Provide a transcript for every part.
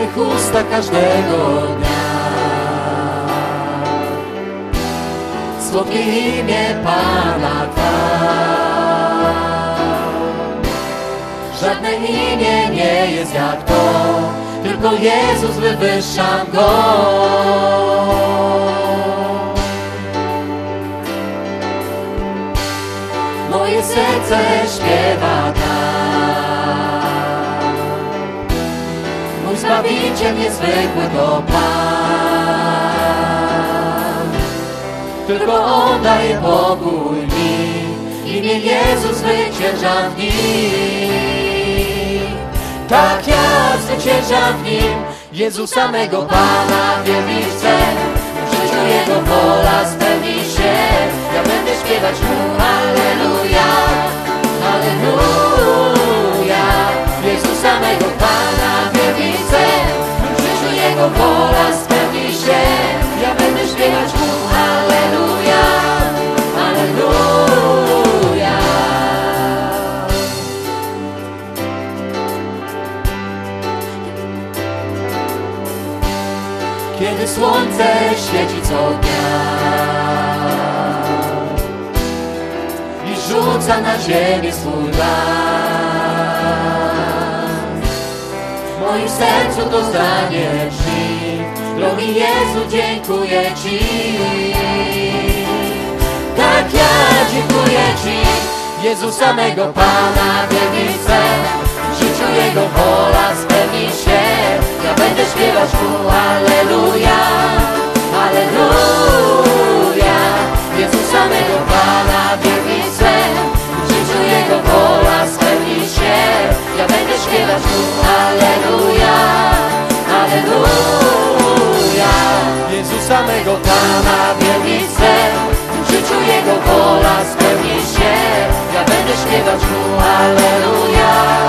mych ustach każdego dnia. Słodkie imię Pana chwal. Żadne imię nie jest jak to, tylko Jezus, wywyższam Go. Moje serce śpiewa tak. Mój Zbawiciel niezwykły to Pan. Tylko On daje pokój mi. Imię Jezus zwyciężam w Nim. Tak ja zwyciężam w Nim. Jezusa mego Pana wielbić chcę. W życiu Jego wola spełni się. Ja będę śpiewać Mu Alleluja, Alleluja. Jezusa mego Pana wielbić chcę. W życiu Jego wola spełni się. Ja będę śpiewać Mu Alleluja, Alleluja. Kiedy słońce świeci co dnia i rzuca na ziemię swój blask, w moim sercu to zdanie brzmi: drogi Jezu, dziękuję Ci. Tak ja dziękuję Ci. Jezusa mego Pana wielbić chcę. W życiu Jego wola spełni się. Ja będę śpiewać Mu Alleluja, Alleluja. Jezusa mego Pana wielbić chcę. W życiu Jego wola spełni się. Ja będę śpiewać Mu Alleluja, Alleluja. Jezusa mego Pana wielbić chcę. W życiu Jego wola spełni się. Ja będę śpiewać Mu Alleluja,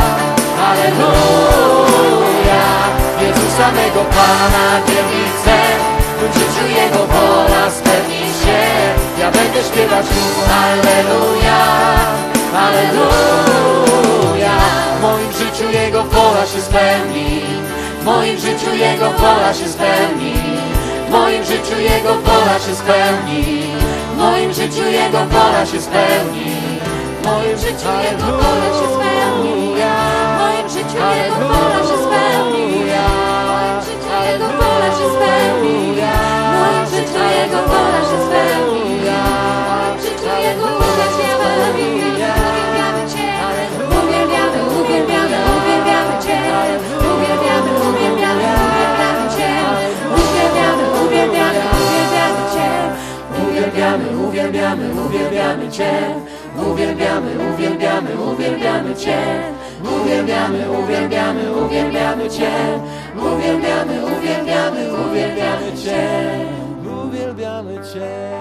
Alleluja. Jezusa mego Pana wielbić chcę. W życiu Jego wola spełni się. Ja będę śpiewać Mu Alleluja, Alleluja. W moim życiu Jego wola się spełni. W moim życiu Jego wola się spełni. W moim życiu Jego wola się spełni. W moim życiu Jego wola się spełni. W moim życiu Jego wola się spełni. W moim życiu Jego wola się spełni. W moim życiu Jego wola się spełni. W moim życiu Jego wola się spełni. W moim życiu Jego wola się spełni. Uwielbiamy Cię, uwielbiamy, uwielbiamy, uwielbiamy Cię. Uwielbiamy, uwielbiamy, uwielbiamy Cię. Uwielbiamy, uwielbiamy, uwielbiamy Cię. Uwielbiamy, uwielbiamy, uwielbiamy Cię. Uwielbiamy, uwielbiamy, uwielbiamy Cię. Uwielbiamy, uwielbiamy, uwielbiamy Cię. Uwielbiamy, uwielbiamy, uwielbiamy Cię. Uwielbiamy Cię.